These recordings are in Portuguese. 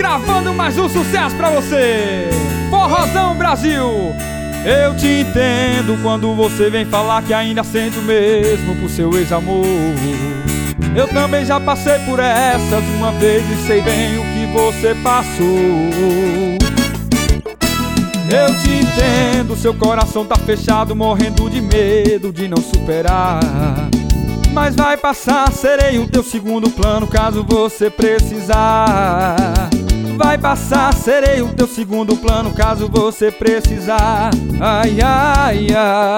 gravando mais um sucesso pra você. Forrozão Brasil. Eu te entendo quando você vem falar que ainda sente o mesmo por seu ex-amor. Eu também já passei por essas uma vez e sei bem o que você passou. Eu te entendo, seu coração tá fechado, morrendo de medo de não superar. Mas vai passar, serei o teu segundo plano caso você precisar. Vai passar, serei o teu segundo plano caso você precisar. Ai, ai,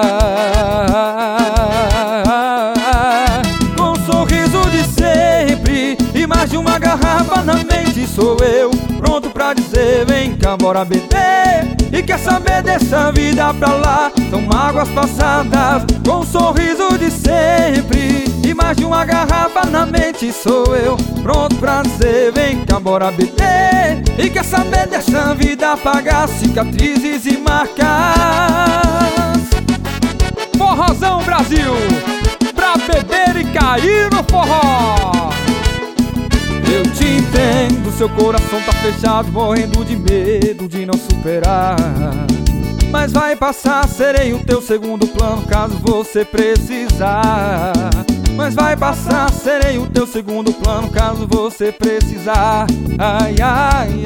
ai. Com um sorriso de sempre e mais de uma garrafa na mente, sou eu pronto pra dizer: vem cá, bora beber. E quer saber dessa vida pra lá? São mágoas passadas. Com um sorriso de sempre e mais de uma garrafa na mente, sou eu pronto pra dizer: vem cá, bora beber. E quer saber dessa vida, apagar cicatrizes e marcas. Forrozão Brasil, pra beber e cair no forró. Eu te entendo, seu coração tá fechado, morrendo de medo de não superar. Mas vai passar, serei o teu segundo plano caso você precisar. Mas vai passar, serei o teu segundo plano caso você precisar. Ai, ai,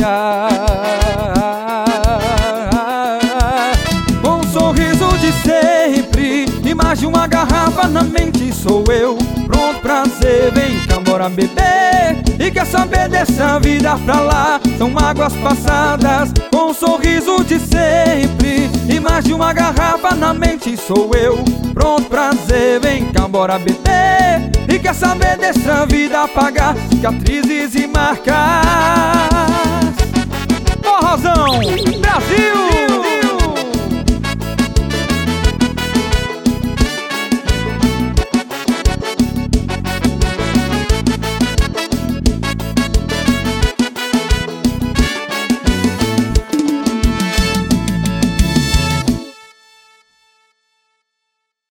ai. Com um sorriso de sempre e mais de uma garrafa na mente, sou eu pronto pra dizer: vem cá, bora beber. E quer saber dessa vida pra lá? São mágoas passadas. Com um sorriso de sempre e mais de uma garrafa na mente, sou eu pronto pra dizer: vem cá, bora beber. E quer saber dessa vida, apagar cicatrizes e marcas.